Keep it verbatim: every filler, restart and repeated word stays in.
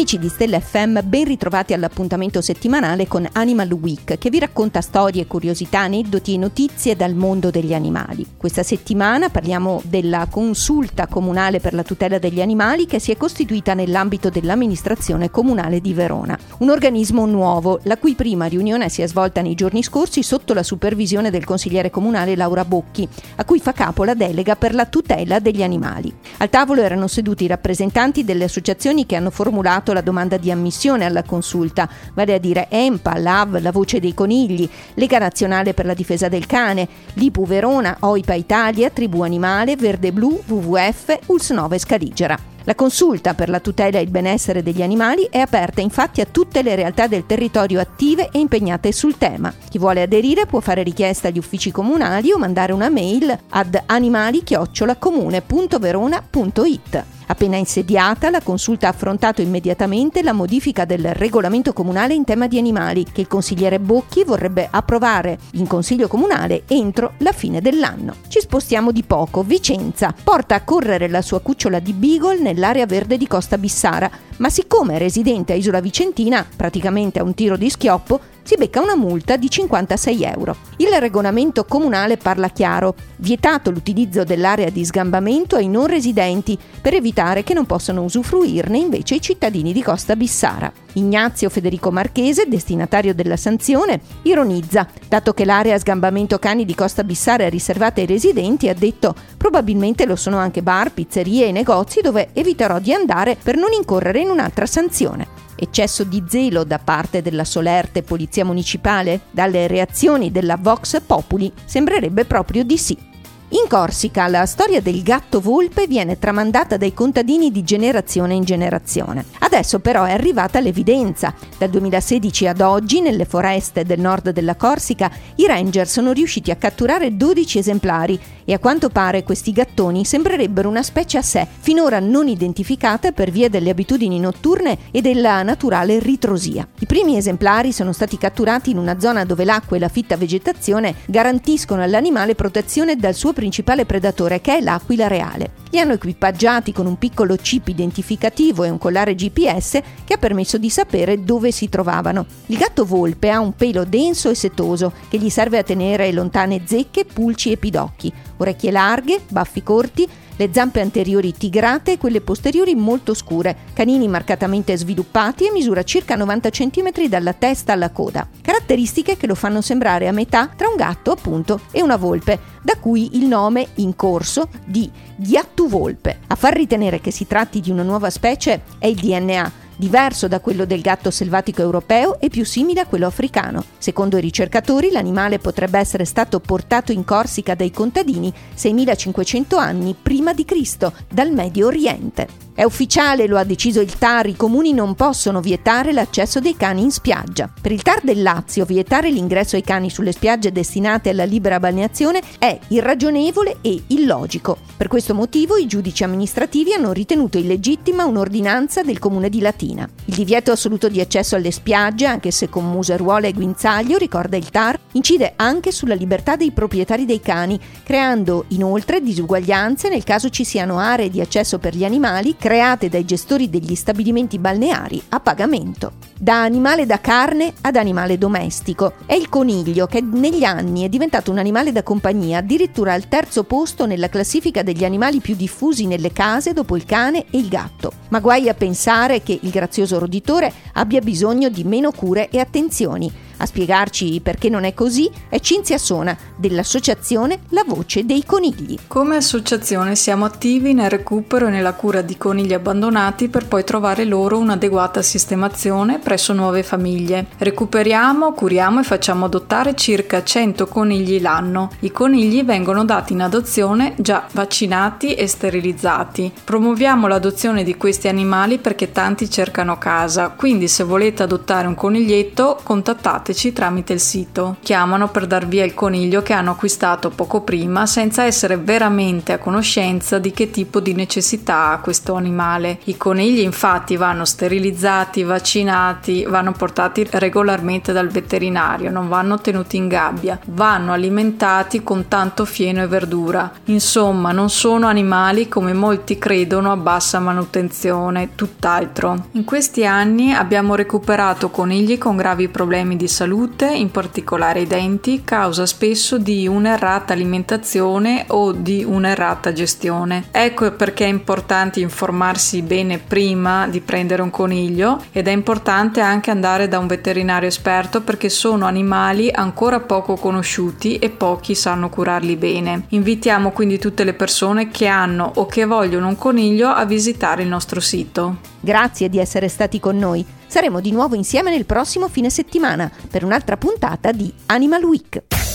Amici di Stella F M, ben ritrovati all'appuntamento settimanale con Animal Week, che vi racconta storie, curiosità, aneddoti e notizie dal mondo degli animali. Questa settimana parliamo della Consulta Comunale per la tutela degli animali che si è costituita nell'ambito dell'amministrazione comunale di Verona. Un organismo nuovo, la cui prima riunione si è svolta nei giorni scorsi sotto la supervisione del consigliere comunale Laura Bocchi, a cui fa capo la delega per la tutela degli animali. Al tavolo erano seduti i rappresentanti delle associazioni che hanno formulato la domanda di ammissione alla consulta, vale a dire E M P A, l'A V, La Voce dei Conigli, Lega Nazionale per la Difesa del Cane, l'I P U Verona, O I P A Italia, Tribù Animale, Verde Blu, W W F, U L S nove Scaligera. La consulta per la tutela e il benessere degli animali è aperta infatti a tutte le realtà del territorio attive e impegnate sul tema. Chi vuole aderire può fare richiesta agli uffici comunali o mandare una mail ad animali chiocciola comune punto verona punto it. Appena insediata, la consulta ha affrontato immediatamente la modifica del regolamento comunale in tema di animali, che il consigliere Bocchi vorrebbe approvare in consiglio comunale entro la fine dell'anno. Ci spostiamo di poco. Vicenza porta a correre la sua cucciola di Beagle nell'area verde di Costa Bissara, ma siccome è residente a Isola Vicentina, praticamente a un tiro di schioppo, si becca una multa di cinquantasei euro. Il regolamento comunale parla chiaro: vietato l'utilizzo dell'area di sgambamento ai non residenti per evitare che non possano usufruirne invece i cittadini di Costa Bissara. Ignazio Federico Marchese, destinatario della sanzione, ironizza: dato che l'area a sgambamento cani di Costa Bissara è riservata ai residenti, ha detto, probabilmente lo sono anche bar, pizzerie e negozi dove eviterò di andare per non incorrere in un'altra sanzione. Eccesso di zelo da parte della solerte Polizia Municipale? Dalle reazioni della Vox Populi sembrerebbe proprio di sì. In Corsica la storia del gatto volpe viene tramandata dai contadini di generazione in generazione. Adesso però è arrivata l'evidenza. Dal duemilasedici ad oggi nelle foreste del nord della Corsica i ranger sono riusciti a catturare dodici esemplari e a quanto pare questi gattoni sembrerebbero una specie a sé, finora non identificata per via delle abitudini notturne e della naturale ritrosia. I primi esemplari sono stati catturati in una zona dove l'acqua e la fitta vegetazione garantiscono all'animale protezione dal suo principale predatore, che è l'aquila reale. Li hanno equipaggiati con un piccolo chip identificativo e un collare G P S che ha permesso di sapere dove si trovavano. Il gatto volpe ha un pelo denso e setoso che gli serve a tenere lontane zecche, pulci e pidocchi, orecchie larghe, baffi corti, le zampe anteriori tigrate e quelle posteriori molto scure, canini marcatamente sviluppati e misura circa novanta centimetri dalla testa alla coda. Caratteristiche che lo fanno sembrare a metà tra un gatto, appunto, e una volpe, da cui il nome in corso di ghiattuvolpe. A far ritenere che si tratti di una nuova specie è il D N A, diverso da quello del gatto selvatico europeo e più simile a quello africano. Secondo i ricercatori, l'animale potrebbe essere stato portato in Corsica dai contadini seimilacinquecento anni prima di Cristo, dal Medio Oriente. È ufficiale, lo ha deciso il T A R, i comuni non possono vietare l'accesso dei cani in spiaggia. Per il T A R del Lazio, vietare l'ingresso ai cani sulle spiagge destinate alla libera balneazione è irragionevole e illogico. Per questo motivo i giudici amministrativi hanno ritenuto illegittima un'ordinanza del comune di Latina. Il divieto assoluto di accesso alle spiagge, anche se con museruola e guinzaglio, ricorda il T A R, incide anche sulla libertà dei proprietari dei cani, creando inoltre disuguaglianze nel caso ci siano aree di accesso per gli animali create dai gestori degli stabilimenti balneari a pagamento. Da animale da carne ad animale domestico. È il coniglio che negli anni è diventato un animale da compagnia, addirittura al terzo posto nella classifica degli animali più diffusi nelle case dopo il cane e il gatto. Ma guai a pensare che il grazioso roditore abbia bisogno di meno cure e attenzioni. A spiegarci perché non è così è Cinzia Sona dell'associazione La Voce dei Conigli. Come associazione siamo attivi nel recupero e nella cura di conigli abbandonati per poi trovare loro un'adeguata sistemazione presso nuove famiglie. Recuperiamo, curiamo e facciamo adottare circa cento conigli l'anno. I conigli vengono dati in adozione già vaccinati e sterilizzati. Promuoviamo l'adozione di questi animali perché tanti cercano casa, quindi se volete adottare un coniglietto contattate informateci tramite il sito. Chiamano per dar via il coniglio che hanno acquistato poco prima senza essere veramente a conoscenza di che tipo di necessità ha questo animale. I conigli infatti vanno sterilizzati, vaccinati, vanno portati regolarmente dal veterinario, non vanno tenuti in gabbia, vanno alimentati con tanto fieno e verdura. Insomma, non sono animali come molti credono a bassa manutenzione, tutt'altro. In questi anni abbiamo recuperato conigli con gravi problemi di salute, in particolare i denti, causa spesso di un'errata alimentazione o di un'errata gestione. Ecco perché è importante informarsi bene prima di prendere un coniglio, ed è importante anche andare da un veterinario esperto perché sono animali ancora poco conosciuti e pochi sanno curarli bene. Invitiamo quindi tutte le persone che hanno o che vogliono un coniglio a visitare il nostro sito. Grazie di essere stati con noi. Saremo di nuovo insieme nel prossimo fine settimana per un'altra puntata di Animal Week.